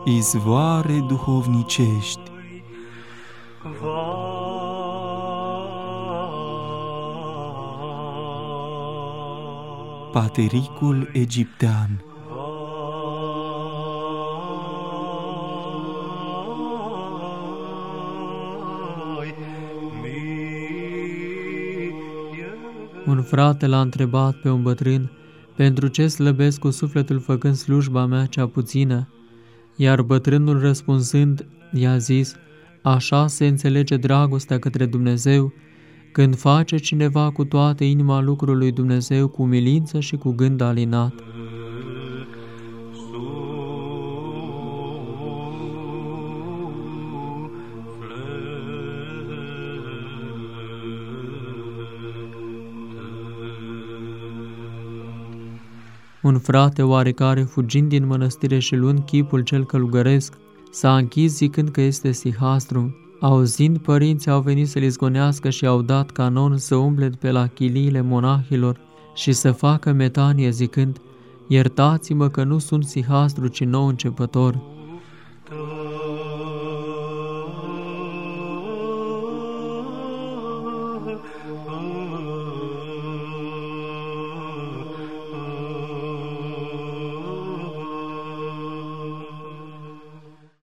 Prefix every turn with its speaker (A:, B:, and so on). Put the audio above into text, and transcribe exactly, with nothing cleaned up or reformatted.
A: izvoare duhovnicești. Patericul egiptean.
B: Un frate l-a întrebat pe un bătrân, pentru ce slăbesc cu sufletul făcând slujba mea cea puțină? Iar bătrânul răspunzând, i-a zis, așa se înțelege dragostea către Dumnezeu, când face cineva cu toată inima lucrul lui Dumnezeu cu umilință și cu gând alinat. Un frate oarecare, fugind din mănăstire și luând chipul cel călugăresc, s-a închis zicând că este sihastru. Auzind, părinții au venit să-l izgonească și au dat canon să umble pe la chiliile monahilor și să facă metanie zicând, iertați-mă că nu sunt sihastru, ci nou începător.